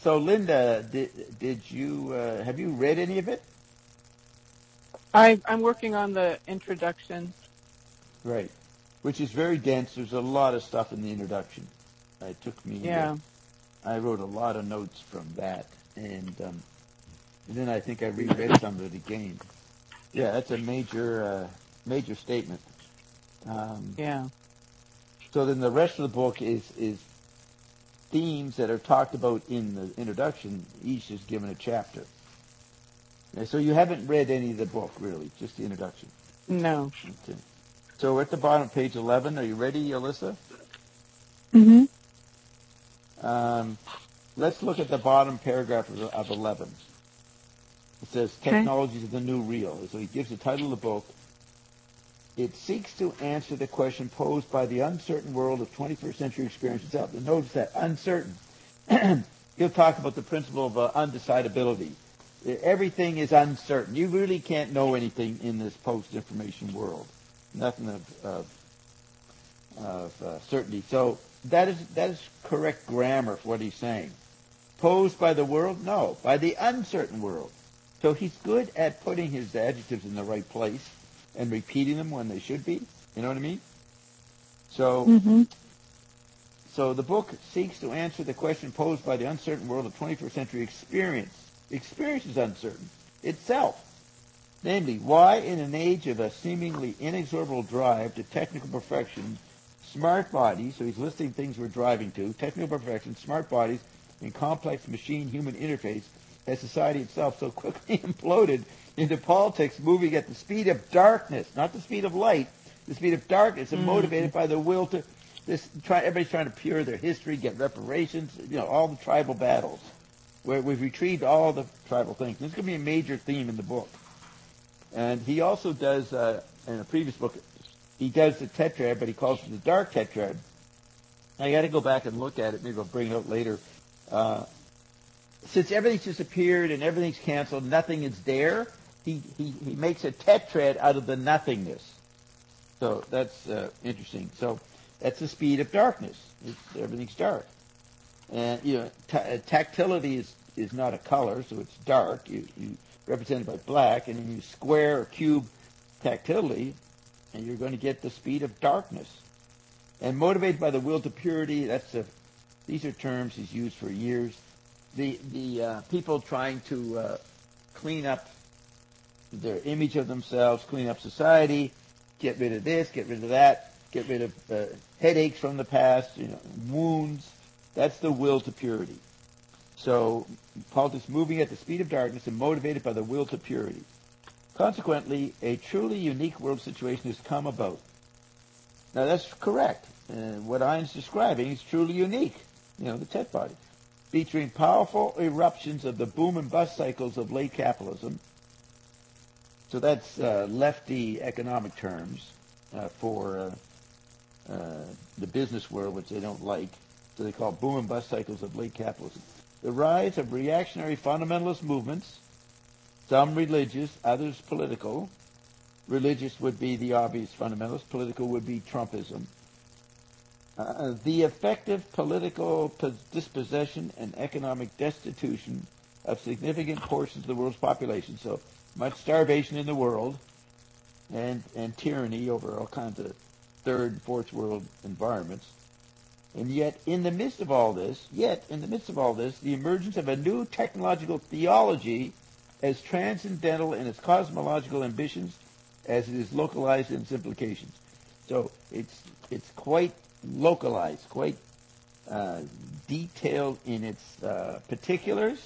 So Linda, did you have you read any of it? I'm working on the introduction. Right, which is very dense. There's a lot of stuff in the introduction. It took me. Yeah. I wrote a lot of notes from that, and then I think I reread some of it again. Yeah, that's a major statement. Yeah. So then the rest of the book is themes that are talked about in the introduction. Each is given a chapter. So you haven't read any of the book, really, just the introduction. No. Okay. So we're at the bottom of page 11. Are you ready, Alyssa? Mm-hmm. Let's look at the bottom paragraph of 11. It says, Technologies of the New Real. So he gives the title of the book. It seeks to answer the question posed by the uncertain world of 21st century experience itself. And notice that, uncertain. He'll talk about the principle of undecidability. Everything is uncertain. You really can't know anything in this post-information world. Nothing of certainty. So that is correct grammar for what he's saying. Posed by the world? No, by the uncertain world. So he's good at putting his adjectives in the right place and repeating them when they should be. You know what I mean? So, so the book seeks to answer the question posed by the uncertain world of 21st century experience. Experience is uncertain itself. Namely, why in an age of a seemingly inexorable drive to technical perfection, smart bodies, so he's listing things we're driving to, technical perfection, smart bodies, and complex machine-human interface, has society itself so quickly imploded into politics moving at the speed of darkness, not the speed of light, the speed of darkness, and motivated by the will to everybody's trying to pure their history, get reparations, all the tribal battles, where we've retrieved all the tribal things. This is going to be a major theme in the book. And he also does, in a previous book, he does the tetrad, but he calls it the dark tetrad. I got to go back and look at it. Maybe I'll bring it out later. Since everything's disappeared and everything's canceled, nothing is there, he makes a tetrad out of the nothingness. So that's interesting. So that's the speed of darkness. Everything's dark. And, tactility is not a color, so it's dark. You represented by black, and then you square or cube tactility, and you're going to get the speed of darkness. And motivated by the will to purity, these are terms he's used for years. The people trying to clean up their image of themselves, clean up society, get rid of this, get rid of that, get rid of headaches from the past, wounds. That's the will to purity. So politics moving at the speed of darkness and motivated by the will to purity. Consequently, a truly unique world situation has come about. Now that's correct. What Einstein's describing is truly unique. The Tet body, featuring powerful eruptions of the boom and bust cycles of late capitalism. So that's lefty economic terms for the business world, which they don't like. So they call boom and bust cycles of late capitalism. The rise of reactionary fundamentalist movements, some religious, others political. Religious would be the obvious fundamentalist. Political would be Trumpism. The effective political dispossession and economic destitution of significant portions of the world's population. So much starvation in the world and tyranny over all kinds of third and fourth world environments. And yet, in the midst of all this, the emergence of a new technological theology as transcendental in its cosmological ambitions as it is localized in its implications. So it's quite localized, quite detailed in its particulars,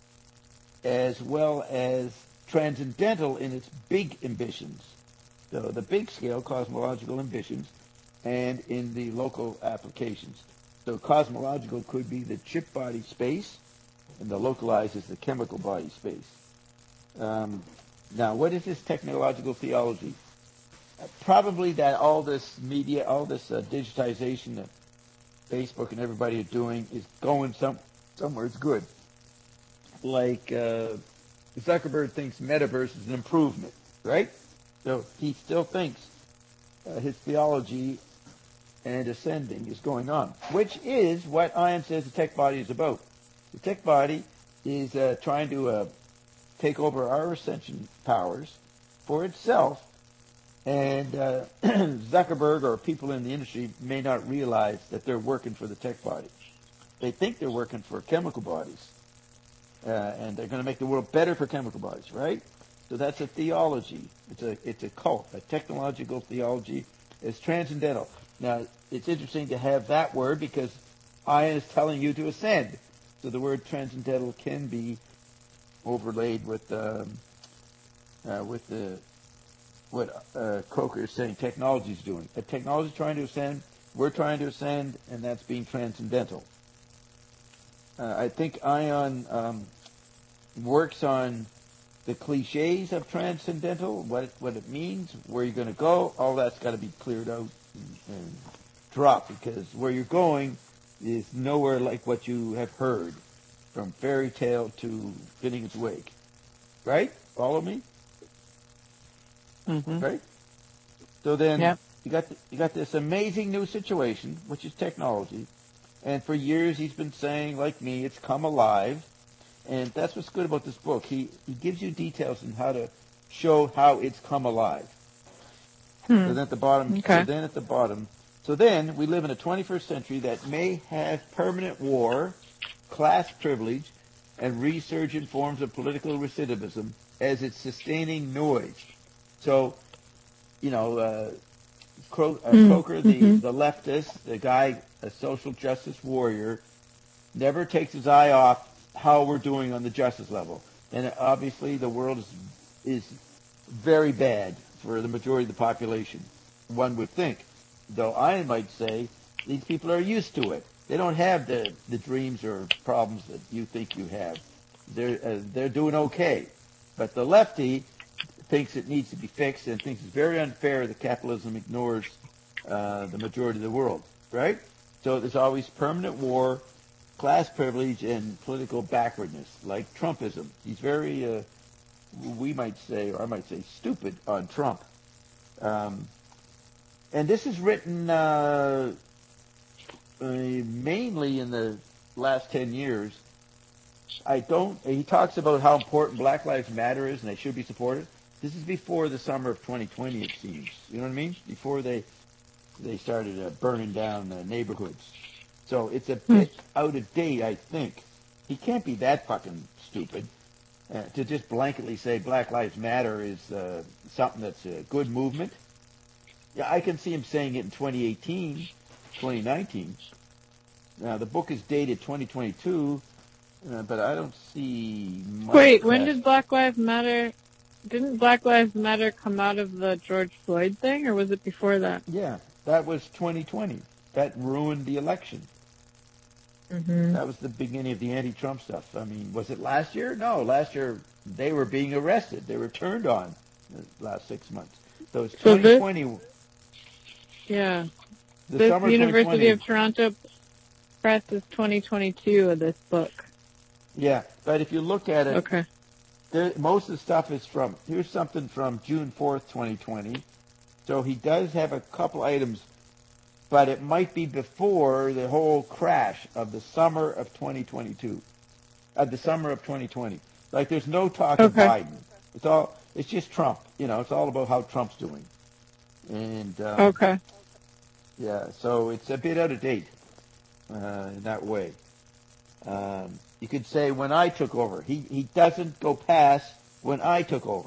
as well as transcendental in its big ambitions. So the big scale cosmological ambitions, and in the local applications. So cosmological could be the chip body space, and the localized is the chemical body space. Now, what is this technological theology? Probably that all this media, all this digitization that Facebook and everybody are doing is going somewhere it's good. Like Zuckerberg thinks metaverse is an improvement, right? So he still thinks his theology and ascending is going on, which is what Ian says the tech body is about. The tech body is trying to take over our ascension powers for itself. And Zuckerberg or people in the industry may not realize that they're working for the tech body. They think they're working for chemical bodies. And they're going to make the world better for chemical bodies, right? So that's a theology. It's a cult, a technological theology. It's transcendental. Now, it's interesting to have that word because Ion is telling you to ascend. So the word transcendental can be overlaid with what Croker is saying technology is doing. A technology is trying to ascend, we're trying to ascend, and that's being transcendental. I think Ion works on the cliches of transcendental, what it means, where you're going to go. All that's got to be cleared out and dropped, because where you're going is nowhere like what you have heard, from fairy tale to spinning its wake. Right? Follow me? Mm-hmm. Right? So then Yep. you got this amazing new situation, which is technology. And for years he's been saying, like me, it's come alive. And that's what's good about this book. He gives you details on how to show how it's come alive. So then at the bottom, Okay. so then we live in a 21st century that may have permanent war, class privilege, and resurgent forms of political recidivism as its sustaining noise. So, Croker, the leftist, the guy, a social justice warrior, never takes his eye off how we're doing on the justice level. And obviously the world is very bad for the majority of the population, one would think. Though I might say these people are used to it. They don't have the dreams or problems that you think you have. They're doing okay. But the lefty thinks it needs to be fixed and thinks it's very unfair that capitalism ignores the majority of the world, right? So there's always permanent war, class privilege, and political backwardness, like Trumpism. He's very, we might say, or I might say, stupid on Trump. And this is written mainly in the last 10 years. He talks about how important Black Lives Matter is and they should be supported. This is before the summer of 2020, it seems. You know what I mean? Before they started burning down neighborhoods. So it's a bit out of date, I think. He can't be that fucking stupid to just blanketly say Black Lives Matter is something that's a good movement. Yeah, I can see him saying it in 2018, 2019. Now, the book is dated 2022, but I don't see much. Wait, when did Black Lives Matter... Didn't Black Lives Matter come out of the George Floyd thing, or was it before that? Yeah, that was 2020. That ruined the election. Mm-hmm. That was the beginning of the anti-Trump stuff. I mean, was it last year? No, last year they were being arrested. They were turned on the last 6 months. So it's 2020. Yeah. The summer University 2020. of Toronto Press is 2022 of this book. Yeah, but if you look at it, Okay. Most of the stuff is here's something from June 4th, 2020. So he does have a couple items, but it might be before the whole crash of the summer of 2022, the summer of 2020. Like there's no talk of Biden. It's just Trump. It's all about how Trump's doing. And Okay. yeah, so it's a bit out of date in that way. You could say when I took over. He doesn't go past when I took over.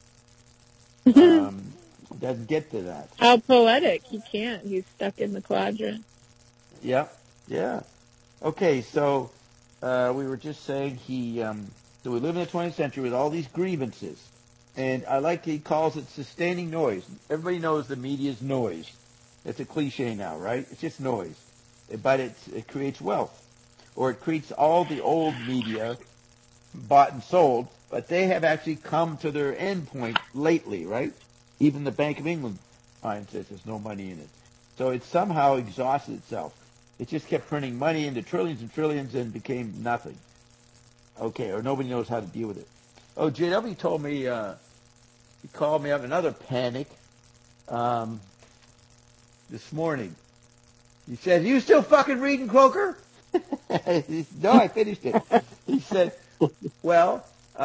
Doesn't get to that. How poetic. He can't. He's stuck in the quadrant. Yeah. Okay, so we were just saying so we live in the 20th century with all these grievances. And I like he calls it sustaining noise. Everybody knows the media's noise. It's a cliche now, right? It's just noise. But it creates wealth. Or it creates all the old media bought and sold, but they have actually come to their end point lately, right? Even the Bank of England says there's no money in it. So it somehow exhausted itself. It just kept printing money into trillions and trillions and became nothing. Okay, or nobody knows how to deal with it. Oh, JW told me, he called me up, another panic, this morning. He said, "You still fucking reading Croker?" No, I finished it. He said, well,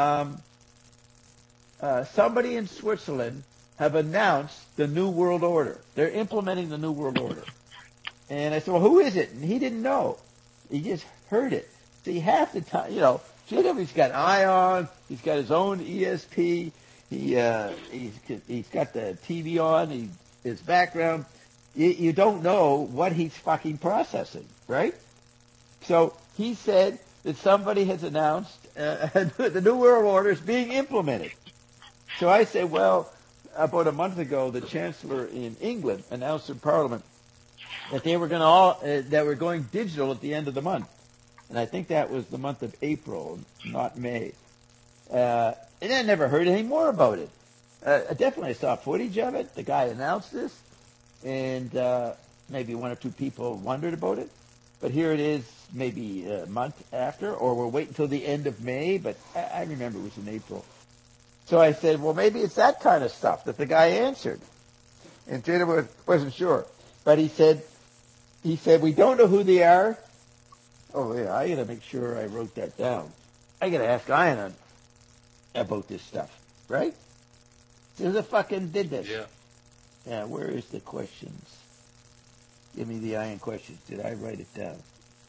somebody in Switzerland have announced the New World Order. They're implementing the New World Order. And I said, well, who is it? And he didn't know. He just heard it. See, half the time, JW's got ION. He's got his own ESP. He's got the TV on. His background. You don't know what he's fucking processing, right? So he said that somebody has announced the New World Order is being implemented. So I said, well, about a month ago, the Chancellor in England announced in Parliament that they were that we're going digital at the end of the month, and I think that was the month of April, not May. And I never heard any more about it. Definitely, I saw footage of it. The guy announced this, and maybe one or two people wondered about it. But here it is, maybe a month after, or we'll wait until the end of May. But I remember it was in April. So I said, well, maybe it's that kind of stuff that the guy answered. And Jenna wasn't sure. But he said, we don't know who they are. Oh, yeah, I got to make sure I wrote that down. I got to ask Ian about this stuff, right? Who the fucking did this? Yeah. Yeah, where is the questions? Give me the Ian questions. Did I write it down?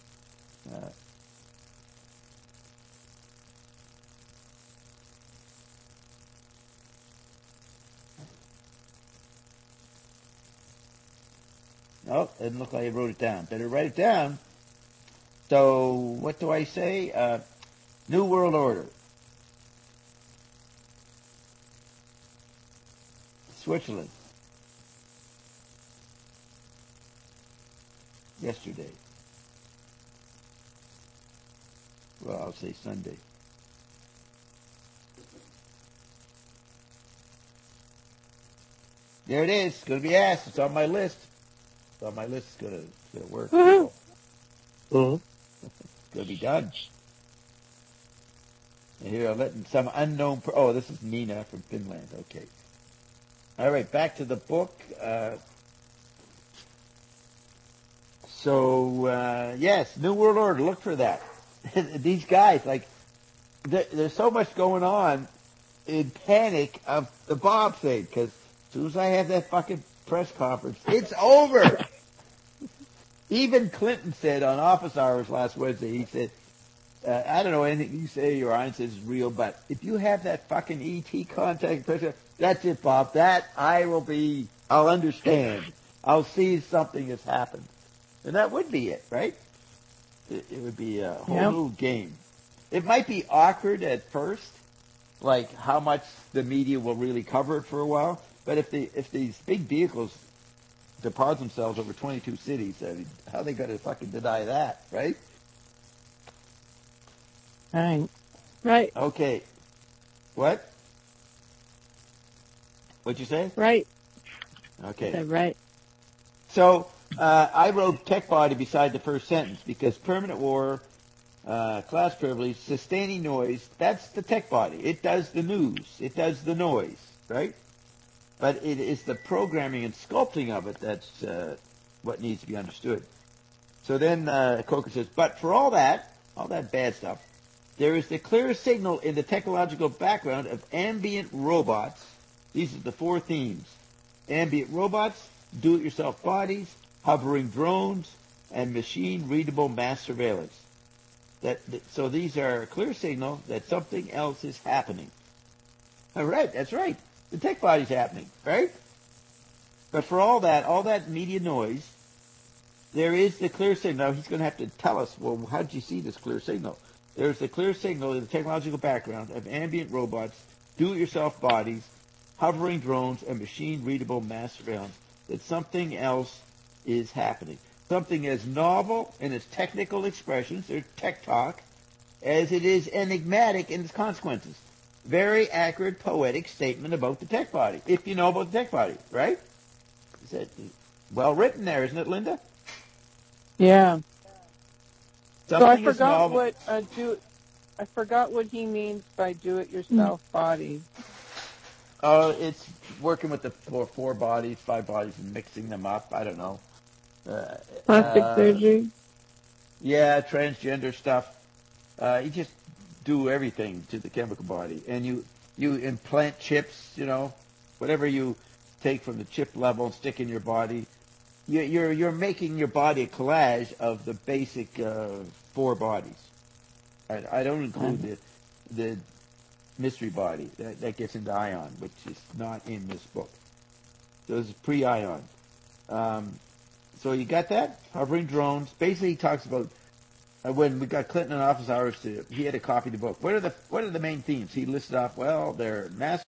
No, it doesn't look like I wrote it down. Better write it down. So, what do I say? New World Order. Switzerland. Yesterday. Well, I'll say Sunday. There it is. It's going to be asked. It's on my list. It's on my list. It's going to work. Mm-hmm. It's going to be done. And here I'm letting some unknown... this is Nina from Finland. Okay. All right, back to the book. Yes, New World Order. Look for that. These guys, there's so much going on in panic of the Bob thing, because as soon as I have that fucking press conference, it's over. Even Clinton said on office hours last Wednesday, he said, I don't know anything you say or Ian says is real, but if you have that fucking ET contact, that's it, Bob. That I'll understand. I'll see something has happened. And that would be it, right? It would be a whole new game. It might be awkward at first, like how much the media will really cover it for a while. But if these big vehicles deposit themselves over 22 cities, how are they going to fucking deny that, right? Right. Okay. What? What'd you say? Right. Okay. I said right. So I wrote tech body beside the first sentence because permanent war, class privilege, sustaining noise, that's the tech body. It does the news. It does the noise, right? But it is the programming and sculpting of it that's what needs to be understood. So then Coker says, but for all that bad stuff, there is the clear signal in the technological background of ambient robots. These are the four themes. Ambient robots, do-it-yourself bodies, hovering drones, and machine-readable mass surveillance. So these are a clear signal that something else is happening. All right, that's right. The tech body's happening, right? But for all that media noise, there is the clear signal. Now he's going to have to tell us, well, how did you see this clear signal? There's the clear signal in the technological background of ambient robots, do-it-yourself bodies, hovering drones, and machine-readable mass surveillance, that something else is happening. Something as novel in its technical expressions, or tech talk, as it is enigmatic in its consequences. Very accurate poetic statement about the tech body, if you know about the tech body, right? Is that well written there, isn't it, Linda? Yeah. Something So is novel. I forgot what he means by do-it-yourself bodies. It's working with the four bodies, 5 bodies, and mixing them up. I don't know. Plastic surgery. Yeah, transgender stuff. You just do everything to the chemical body, and you implant chips. Whatever you take from the chip level and stick in your body. You're making your body a collage of the basic four bodies. I don't include the mystery body that gets into ion, which is not in this book. So this is pre-ion. So you got that? Hovering drones. Basically, he talks about when we got Clinton in office hours. He had to copy the book. What are the main themes? He listed off. Well, they're mass